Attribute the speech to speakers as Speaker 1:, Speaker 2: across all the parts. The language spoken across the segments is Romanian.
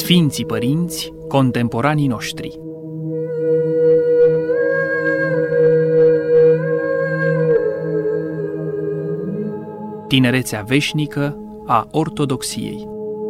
Speaker 1: Sfinții Părinți, contemporanii noștri. Tinerețea veșnică a ortodoxiei.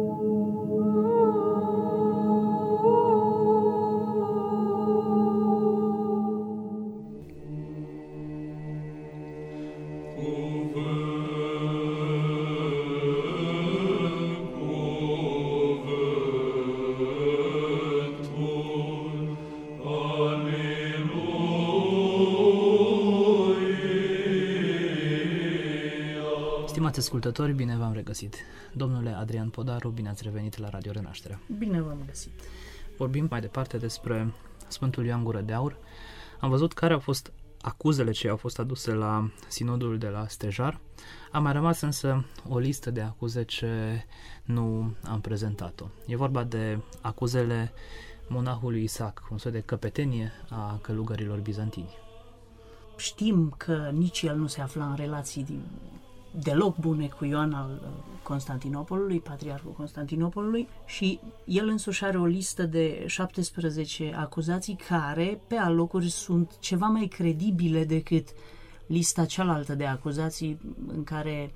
Speaker 2: Stimați ascultători, bine v-am regăsit. Domnule Adrian Podaru, bine ați revenit la Radio Renașterea.
Speaker 3: Bine v-am găsit.
Speaker 2: Vorbim mai departe despre Sfântul Ioan Gură de Aur. Am văzut care au fost acuzele ce au fost aduse la sinodul de la Stejar. A mai rămas însă o listă de acuze ce nu am prezentat-o. E vorba de acuzele monahului Isaac, un soi de căpetenie a călugărilor bizantini.
Speaker 3: Știm că nici el nu se afla în relații deloc bune cu Ioan al Constantinopolului, patriarhul Constantinopolului, și el însuși are o listă de 17 acuzații care, pe alocuri, sunt ceva mai credibile decât lista cealaltă de acuzații în care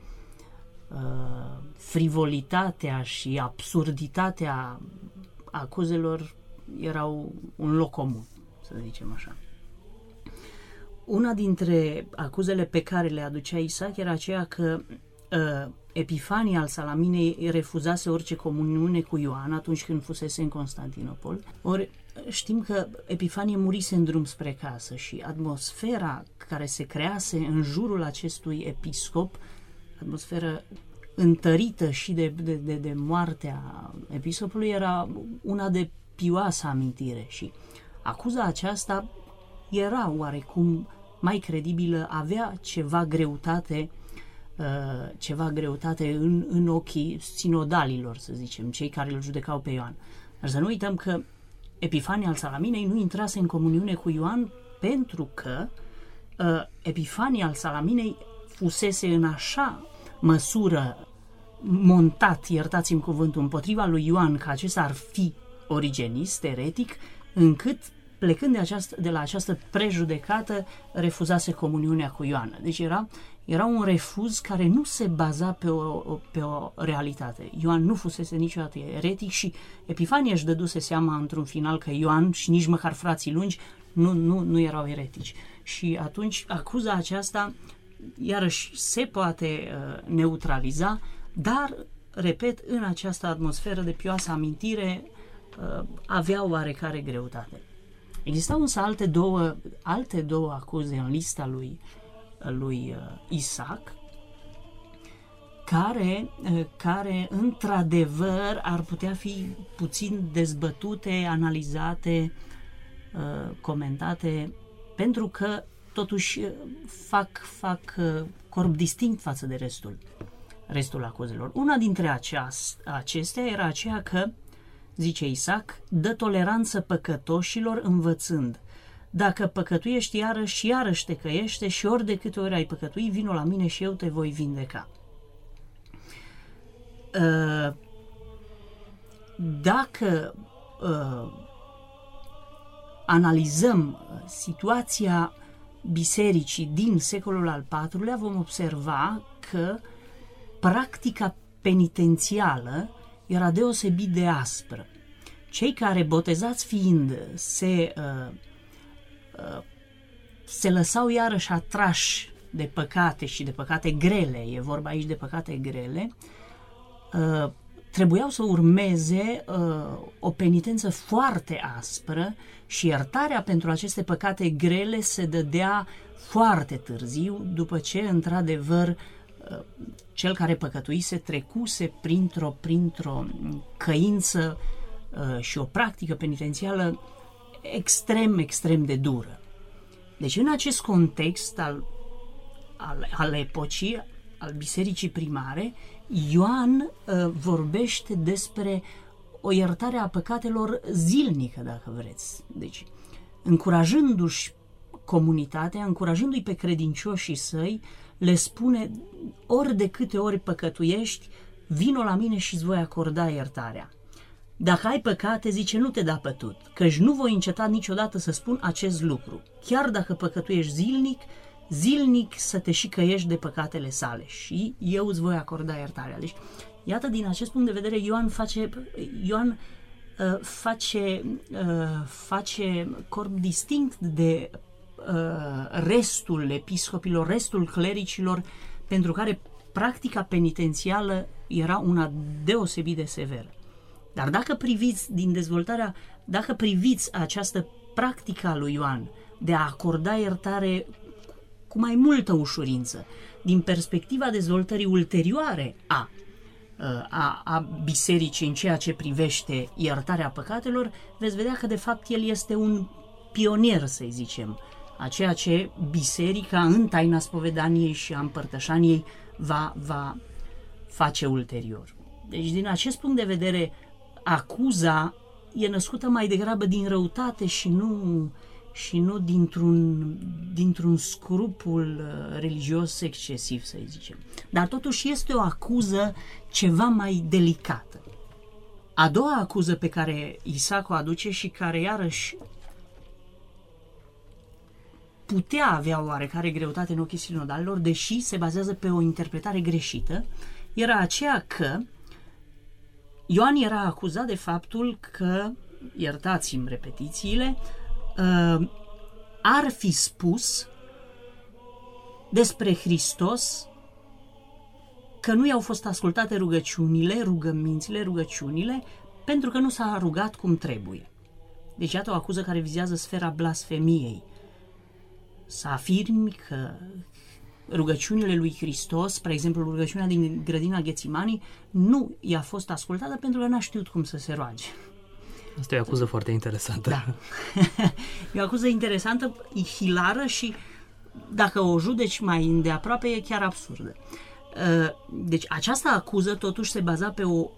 Speaker 3: frivolitatea și absurditatea acuzelor erau un loc comun, să zicem așa. Una dintre acuzele pe care le aducea Isaac era aceea că Epifanie al Salaminei refuzase orice comuniune cu Ioan atunci când fusese în Constantinopol. Ori știm că Epifanie murise în drum spre casă și atmosfera care se crease în jurul acestui episcop, atmosferă întărită și de moartea episcopului, era una de pioasă amintire și acuza aceasta era oarecum mai credibilă, avea ceva greutate în ochii sinodalilor, să zicem, cei care îl judecau pe Ioan. Dar să nu uităm că Epifanie al Salaminei nu intrase în comuniune cu Ioan pentru că Epifanie al Salaminei fusese în așa măsură montat, iertați-mi cuvântul, împotriva lui Ioan, că acesta ar fi origenist, eretic, încât plecând de la această prejudecată, refuzase comuniunea cu Ioan. Deci era un refuz care nu se baza pe o realitate. Ioan nu fusese niciodată eretic și Epifanie își dăduse seama într-un final că Ioan și nici măcar frații lungi nu erau eretici. Și atunci acuza aceasta iarăși se poate neutraliza, dar, repet, în această atmosferă de pioasă amintire avea oarecare greutate. Existau însă alte două acuze în lista lui Isaac, care într-adevăr ar putea fi puțin dezbătute, analizate, comentate, pentru că totuși fac corp distinct față de restul acuzelor. Una dintre acestea era aceea că, zice Isaac, dă toleranță păcătoșilor învățând: dacă păcătuiești iarăși te căiește și ori de câte ori ai păcătui, vino la mine și eu te voi vindeca. Dacă analizăm situația bisericii din secolul al IV-lea, vom observa că practica penitențială era deosebit de aspră. Cei care, botezați fiind, se lăsau iarăși atrași de păcate și de păcate grele, e vorba aici de păcate grele, trebuiau să urmeze o penitență foarte aspră și iertarea pentru aceste păcate grele se dădea foarte târziu, după ce, într-adevăr, cel care păcătuise trecuse printr-o căință și o practică penitențială extrem de dură. Deci, în acest context al epocii, al bisericii primare, Ioan vorbește despre o iertare a păcatelor zilnică, dacă vreți. Deci, încurajându-și comunitatea, încurajându-i pe credincioșii săi, le spune: ori de câte ori păcătuiești, vino la mine și îți voi acorda iertarea. Dacă ai păcate, zice, nu te da pătut, căci nu voi înceta niciodată să spun acest lucru. Chiar dacă păcătuiești zilnic să te și căiești de păcatele sale și eu îți voi acorda iertarea. Deci, iată, din acest punct de vedere, Ioan face corp distinct de restul episcopilor, restul clericilor, pentru care practica penitențială era una deosebit de severă. Dar dacă priviți această practică a lui Ioan de a acorda iertare cu mai multă ușurință, din perspectiva dezvoltării ulterioare a bisericii în ceea ce privește iertarea păcatelor, veți vedea că de fapt el este un pionier, să zicem, a ceea ce biserica în taina spovedaniei și a împărtășaniei va face ulterior. Deci din acest punct de vedere, acuza e născută mai degrabă din răutate și nu dintr-un scrupul religios excesiv, să zicem. Dar totuși este o acuză ceva mai delicată. A doua acuză pe care Isaac o aduce și care iarăși putea avea oarecare greutate în ochii sinodalilor, deși se bazează pe o interpretare greșită, era aceea că Ioan era acuzat de faptul că, iertați-mi repetițiile, ar fi spus despre Hristos că nu i-au fost ascultate rugăciunile, pentru că nu s-a rugat cum trebuie. Deci iată o acuză care vizează sfera blasfemiei. Să afirmi că rugăciunile lui Hristos, spre exemplu rugăciunea din grădina Ghețimani, nu i-a fost ascultată pentru că n-a știut cum să se roage.
Speaker 2: Asta e o acuză foarte interesantă.
Speaker 3: Da. E o acuză interesantă, hilară și, dacă o judeci mai îndeaproape, e chiar absurdă. Deci această acuză totuși se baza pe o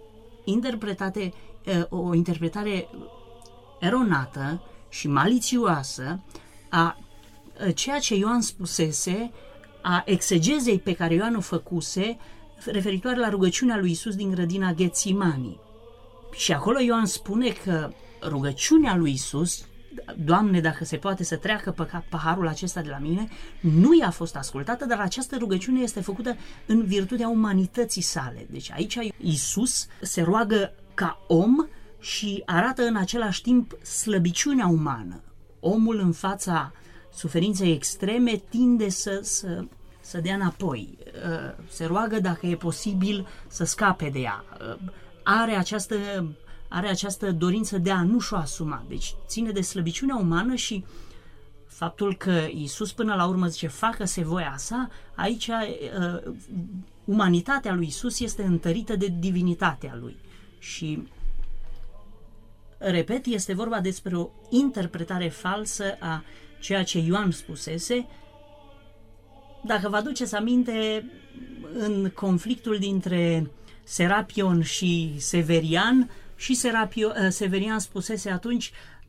Speaker 3: interpretare eronată și malițioasă a ceea ce Ioan spusese, a exegezei pe care Ioan o făcuse referitoare la rugăciunea lui Iisus din grădina Ghețimani. Și acolo Ioan spune că rugăciunea lui Iisus, Doamne, dacă se poate să treacă paharul acesta de la mine, nu i-a fost ascultată, dar această rugăciune este făcută în virtutea umanității sale. Deci aici Iisus se roagă ca om și arată în același timp slăbiciunea umană. Omul în fața suferinței extreme tinde să dea înapoi. Se roagă, dacă e posibil, să scape de ea. Are această dorință de a nu și-o asuma. Deci ține de slăbiciunea umană și faptul că Iisus până la urmă zice facă-se voia sa, aici umanitatea lui Iisus este întărită de divinitatea lui. Și repet, este vorba despre o interpretare falsă a ceea ce Ioan spusese. Dacă vă aduceți aminte, în conflictul dintre Serapion și Severian, și Severian spusese atunci,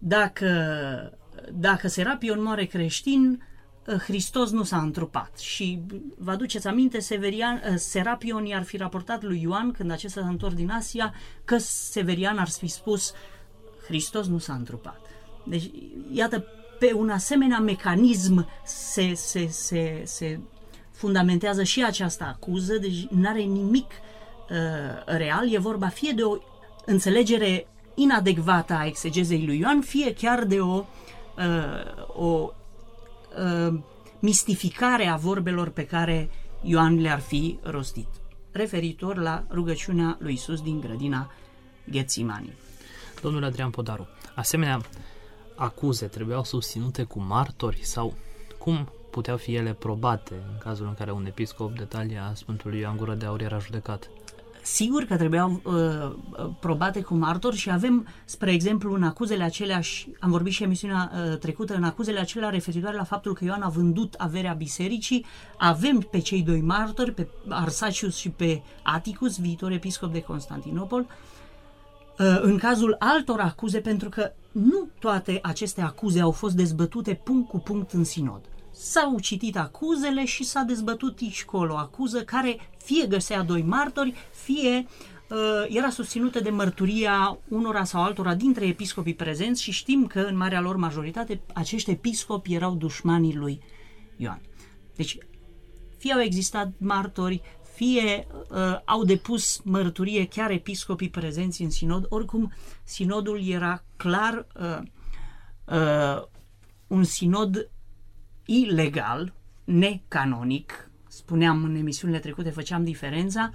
Speaker 3: dacă Serapion moare creștin, Hristos nu s-a întrupat. Și vă aduceți aminte, Serapion i-ar fi raportat lui Ioan, când acesta s-a întors din Asia, că Severian ar fi spus Hristos nu s-a întrupat. Deci, iată, pe un asemenea mecanism se fundamentează și această acuză, deci nu are nimic real, e vorba fie de o înțelegere inadecvată a exegezei lui Ioan, fie chiar de o mistificare a vorbelor pe care Ioan le-ar fi rostit, referitor la rugăciunea lui Iisus din grădina Ghețimani.
Speaker 2: Domnul Adrian Podaru, asemenea acuze trebuiau susținute cu martori sau cum puteau fi ele probate în cazul în care un episcop de talia Sfântului Ioan Gură de Aur era judecat?
Speaker 3: Sigur că trebuiau probate cu martori și avem, spre exemplu, în acuzele acelea, am vorbit și emisiunea trecută, în acuzele acelea referitoare la faptul că Ioan a vândut averea bisericii, avem pe cei doi martori, pe Arsacius și pe Atticus, viitor episcop de Constantinopol. În cazul altor acuze, pentru că nu toate aceste acuze au fost dezbătute punct cu punct în sinod. S-au citit acuzele și s-a dezbătut aici colo o acuză care fie găsea doi martori, fie era susținută de mărturia unora sau altora dintre episcopii prezenți și știm că în marea lor majoritate acești episcopi erau dușmanii lui Ioan. Deci fie au existat martori, fie au depus mărturie chiar episcopii prezenți în sinod, oricum sinodul era clar un sinod ilegal, necanonic, spuneam în emisiunile trecute, făceam diferența,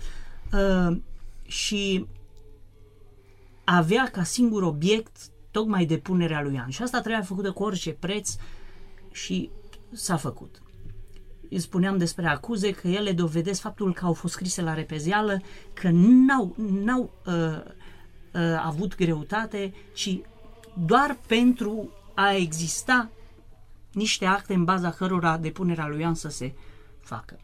Speaker 3: și avea ca singur obiect tocmai depunerea lui Ioan. Și asta trebuia făcută cu orice preț și s-a făcut. Îi spuneam despre acuze că ele dovedesc faptul că au fost scrise la repezeală, că n-au avut greutate, ci doar pentru a exista niște acte în baza cărora depunerea lui Ioan să se facă.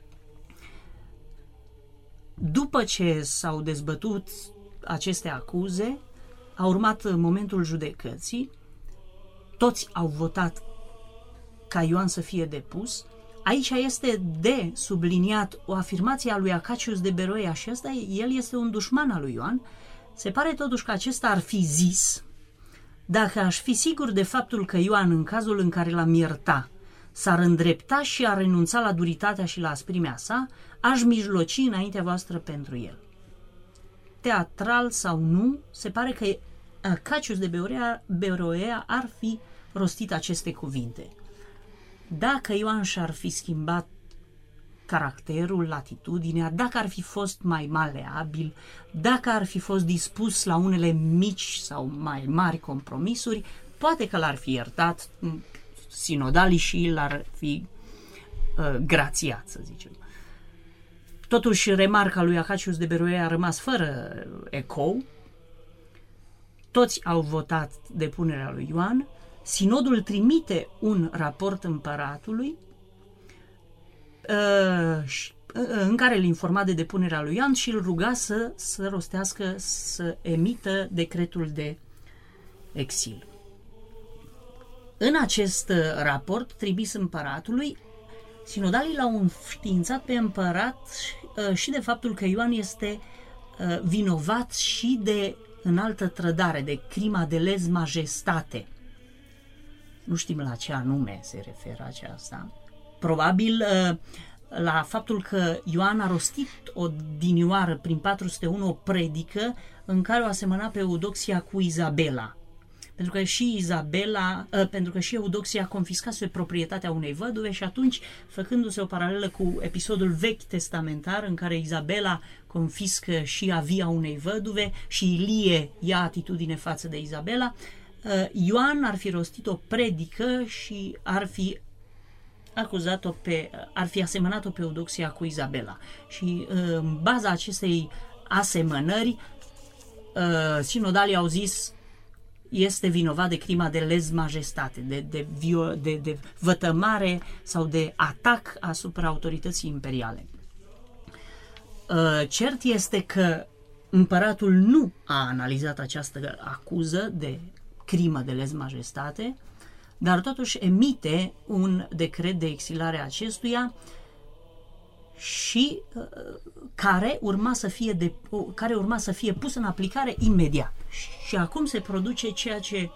Speaker 3: După ce s-au dezbătut aceste acuze, a urmat momentul judecății, toți au votat ca Ioan să fie depus. Aici este de subliniat o afirmație a lui Acacius de Beroia și ăsta, el este un dușman al lui Ioan. Se pare totuși că acesta ar fi zis: dacă aș fi sigur de faptul că Ioan, în cazul în care l-am ierta, s-ar îndrepta și ar renunța la duritatea și la asprimea sa, aș mijloci înaintea voastră pentru el. Teatral sau nu, se pare că Acacius de Beroia ar fi rostit aceste cuvinte. Dacă Ioan și-ar fi schimbat caracterul, latitudinea, dacă ar fi fost mai maleabil, dacă ar fi fost dispus la unele mici sau mai mari compromisuri, poate că l-ar fi iertat sinodalii și l-ar fi grațiat, să zicem. Totuși, remarca lui Acacius de Beroia a rămas fără ecou. Toți au votat depunerea lui Ioan. Sinodul trimite un raport împăratului în care îl informa de depunerea lui Ioan și îl ruga să rostească, să emită decretul de exil. În acest raport trimis împăratului, sinodalii l-au înștiințat pe împărat și de faptul că Ioan este vinovat și de înaltă trădare, de crima de lez majestate. Nu știm la ce anume se referă aceasta. Probabil la faptul că Ioan a rostit odinioară prin 401 o predică în care o asemăna pe Eudoxia cu Izabela. Pentru că și Eudoxia confiscase proprietatea unei văduve și atunci, făcându-se o paralelă cu episodul vechi testamentar în care Izabela confiscă și avia unei văduve și Ilie ia atitudine față de Izabela, Ioan ar fi rostit o predică și ar fi asemănat-o pe Eudoxia cu Izabela. Și în baza acestei asemănări, sinodalii au zis: este vinovat de crima de lez majestate, de vătămare sau de atac asupra autorității imperiale. Cert este că împăratul nu a analizat această acuză de crimă de lez majestate, dar totuși emite un decret de exilare a acestuia și care urma să fie pus în aplicare imediat. Și acum se produce ceea ce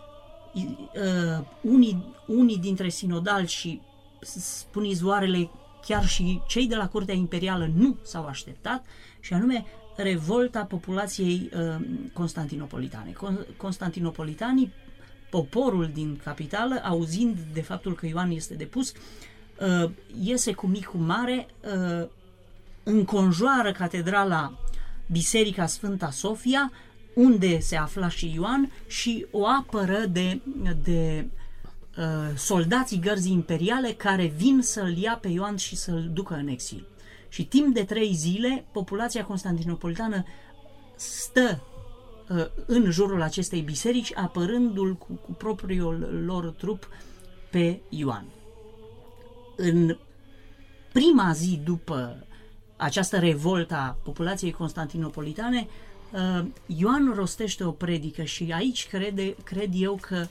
Speaker 3: unii dintre sinodali și, spun izvoarele, chiar și cei de la Curtea Imperială nu s-au așteptat, și anume revolta populației constantinopolitane. Constantinopolitanii, poporul din capitală, auzind de faptul că Ioan este depus, iese cu mic cu mare, înconjoară catedrala, Biserica Sfânta Sofia, unde se afla și Ioan, și o apără de soldații gărzii imperiale care vin să-l ia pe Ioan și să-l ducă în exil. Și timp de 3 zile, populația constantinopolitană stă în jurul acestei biserici, apărându-l cu propriul lor trup pe Ioan. În prima zi după această revoltă a populației constantinopolitane, Ioan rostește o predică și aici cred eu că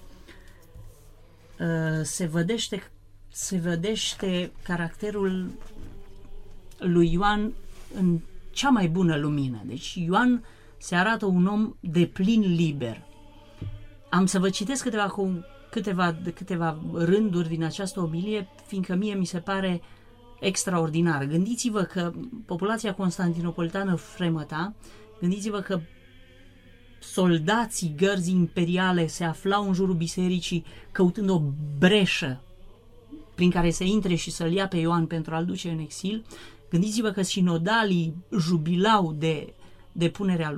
Speaker 3: se vădește caracterul lui Ioan în cea mai bună lumină. Deci Ioan se arată un om de plin liber. Am să vă citesc câteva rânduri din această omilie, fiindcă mie mi se pare extraordinar. Gândiți-vă că populația constantinopolitană fremăta, gândiți-vă că soldații gărzii imperiale se aflau în jurul bisericii căutând o breșă prin care să intre și să-l ia pe Ioan pentru a-l duce în exil. Gândiți-vă că sinodalii jubilau de depunerea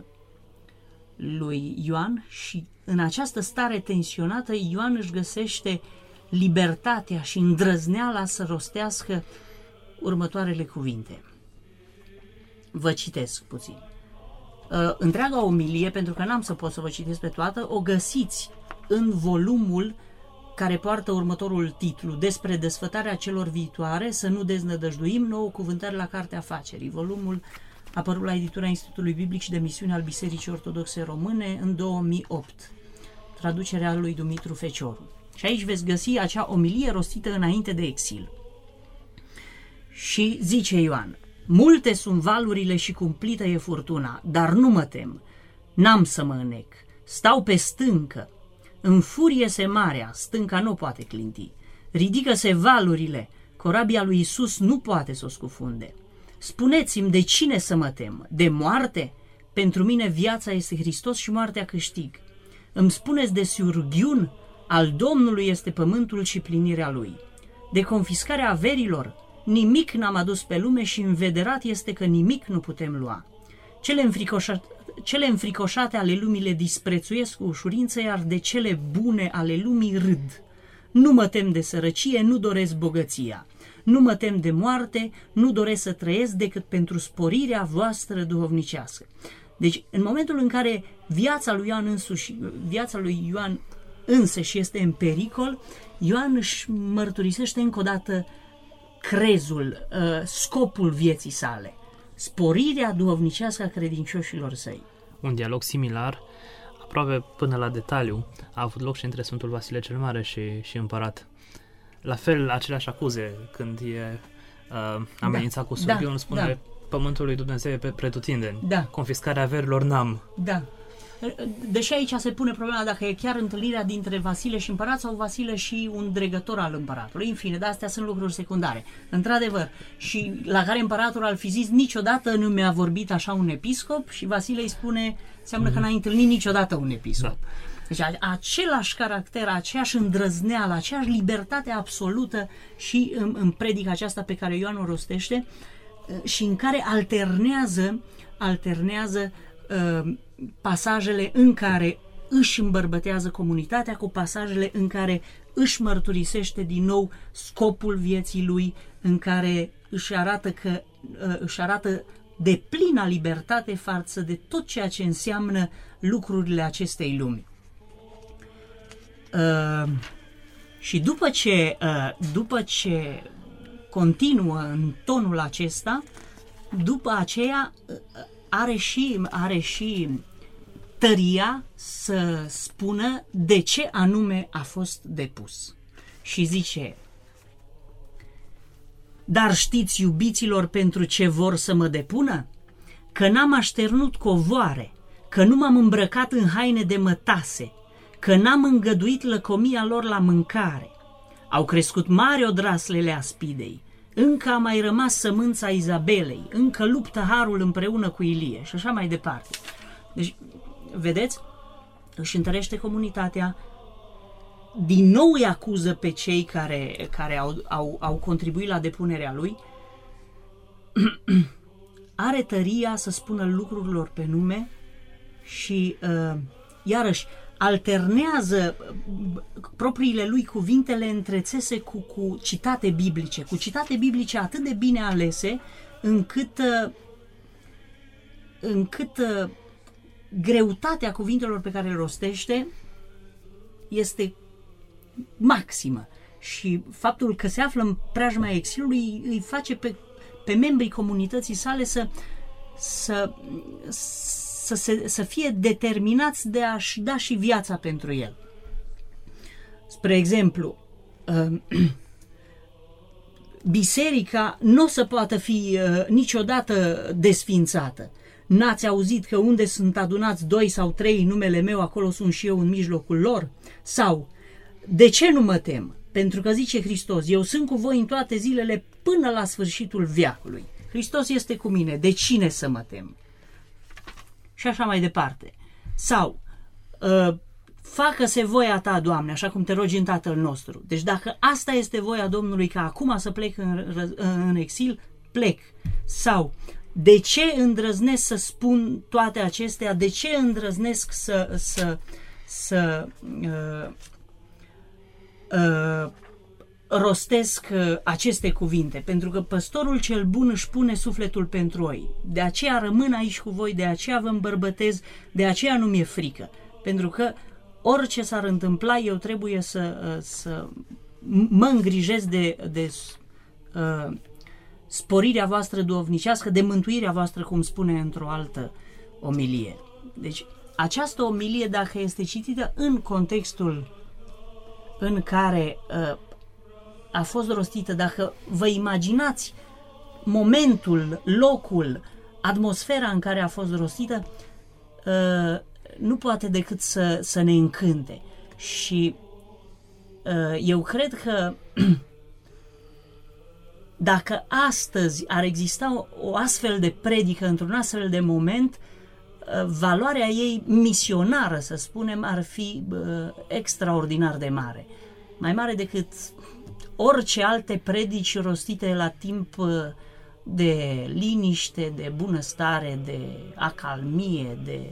Speaker 3: lui Ioan și în această stare tensionată Ioan își găsește libertatea și îndrăzneala să rostească următoarele cuvinte. Vă citesc puțin. Întreaga omilie, pentru că n-am să pot să vă citesc pe toată, o găsiți în volumul care poartă următorul titlu: Despre desfătarea celor viitoare, să nu deznădăjduim, nouă cuvântări la Cartea Afacerii. Volumul apărut la editura Institutului Biblic și de Misiune al Bisericii Ortodoxe Române în 2008. Traducerea lui Dumitru Fecioru. Și aici veți găsi acea omilie rostită înainte de exil. Și zice Ioan: multe sunt valurile și cumplită e furtuna, dar nu mă tem, n-am să mă înec, stau pe stâncă, înfurie-se marea, stânca nu poate clinti, ridică-se valurile, corabia lui Iisus nu poate să o scufunde. Spuneți-mi, de cine să mă tem? De moarte? Pentru mine viața este Hristos și moartea câștig. Îmi spuneți de surghiun? Al Domnului este pământul și plinirea lui. De confiscarea averilor? Nimic n-am adus pe lume și învederat este că nimic nu putem lua. Cele înfricoșate ale lumii le disprețuiesc cu ușurință, iar de cele bune ale lumii râd. Nu mă tem de sărăcie, nu doresc bogăția. Nu mă tem de moarte, nu doresc să trăiesc decât pentru sporirea voastră duhovnicească. Deci, în momentul în care viața lui Ioan însăși este în pericol, Ioan își mărturisește încă o dată crezul, scopul vieții sale, sporirea duhovnicească a credincioșilor săi.
Speaker 2: Un dialog similar, aproape până la detaliu, a avut loc și între Sfântul Vasile cel Mare și împărat. La fel, aceleași acuze, când e amenințat cu surghiul, spune pământul lui Dumnezeu e pretutindeni.
Speaker 3: Da.
Speaker 2: Confiscarea averilor n-am.
Speaker 3: Da. Deși aici se pune problema dacă e chiar întâlnirea dintre Vasile și împărat sau Vasile și un dregător al împăratului. În fine, dar astea sunt lucruri secundare. Într-adevăr, și la care împăratul ar fi zis: niciodată nu mi-a vorbit așa un episcop, și Vasile îi spune: înseamnă că n-a întâlnit niciodată un episcop. Da. Deci același caracter, aceeași îndrăzneală, aceeași libertate absolută și în predica aceasta pe care Ioan o rostește și în care alternează pasajele în care își îmbărbătează comunitatea cu pasajele în care își mărturisește din nou scopul vieții lui, în care își arată de plină libertate față de tot ceea ce înseamnă lucrurile acestei lumi. Și după ce continuă în tonul acesta, după aceea are și tăria să spună de ce anume a fost depus. Și zice: dar știți, iubiților, pentru ce vor să mă depună? Că n-am așternut covoare, că nu m-am îmbrăcat în haine de mătase, că n-am îngăduit lăcomia lor la mâncare. Au crescut mari odraslele aspidei, încă a mai rămas sămânța Izabelei, încă luptă harul împreună cu Ilie și așa mai departe. Deci, vedeți, își întărește comunitatea, din nou îi acuză pe cei care au contribuit la depunerea lui, are tăria să spună lucrurilor pe nume și iarăși alternează propriile lui cuvintele întrețese cu citate biblice atât de bine alese încât greutatea cuvintelor pe care le rostește este maximă. Și faptul că se află în preajma exilului îi face pe membrii comunității sale să fie determinați de a-și da și viața pentru el. Spre exemplu, biserica nu o să poată fi niciodată desfințată. N-ați auzit că unde sunt adunați 2 sau 3 în numele meu, acolo sunt și eu în mijlocul lor? Sau, de ce nu mă tem? Pentru că zice Hristos, eu sunt cu voi în toate zilele până la sfârșitul veacului. Hristos este cu mine, de cine să mă tem? Și așa mai departe. Sau, facă-se voia ta, Doamne, așa cum te rogi în Tatăl nostru. Deci dacă asta este voia Domnului, ca acum să plec în exil, plec. Sau, de ce îndrăznesc să spun toate acestea? De ce îndrăznesc să rostesc aceste cuvinte? Pentru că păstorul cel bun își pune sufletul pentru oi. De aceea rămân aici cu voi, de aceea vă îmbărbătez, de aceea nu mi-e frică. Pentru că orice s-ar întâmpla, eu trebuie să mă îngrijesc de sporirea voastră duhovnicească, de mântuirea voastră, cum spune într-o altă omilie. Deci, această omilie, dacă este citită în contextul în care a fost rostită, dacă vă imaginați momentul, locul, atmosfera în care a fost rostită, nu poate decât să ne încânte. Și eu cred că dacă astăzi ar exista o astfel de predică într-un astfel de moment, valoarea ei misionară, să spunem, ar fi extraordinar de mare. Mai mare decât orice alte predici rostite la timp de liniște, de bunăstare, de acalmie, de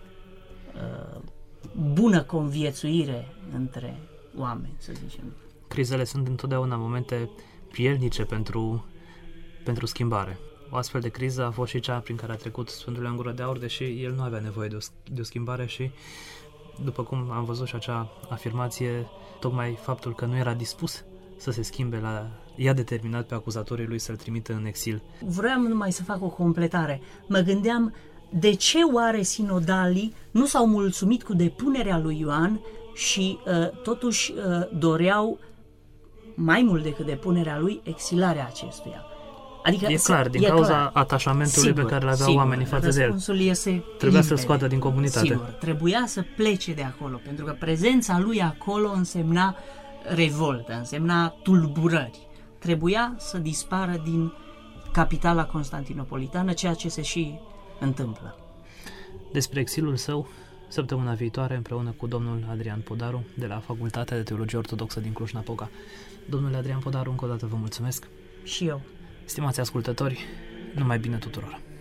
Speaker 3: bună conviețuire între oameni, să zicem.
Speaker 2: Crizele sunt întotdeauna momente prielnice pentru schimbare. O astfel de criză a fost și cea prin care a trecut Sfântul Ioan Gură de Aur, deși el nu avea nevoie de o schimbare și, după cum am văzut și acea afirmație, tocmai faptul că nu era dispus să se schimbe i-a determinat pe acuzatorii lui să-l trimită în exil.
Speaker 3: Vreau numai să fac o completare. Mă gândeam, de ce oare sinodalii nu s-au mulțumit cu depunerea lui Ioan și totuși doreau mai mult decât depunerea lui, exilarea acestuia? Adică
Speaker 2: e clar, din cauza atașamentului pe care l-aveau oamenii față de el. Trebuia să-l scoată din comunitate.
Speaker 3: Sigur, trebuia să plece de acolo, pentru că prezența lui acolo însemna revoltă, însemna tulburări. Trebuia să dispară din capitala constantinopolitană, ceea ce se și întâmplă.
Speaker 2: Despre exilul său, săptămâna viitoare, împreună cu domnul Adrian Podaru, de la Facultatea de Teologie Ortodoxă din Cluj-Napoca. Domnule Adrian Podaru, încă o dată vă mulțumesc.
Speaker 3: Și eu.
Speaker 2: Stimați ascultători, numai bine tuturor!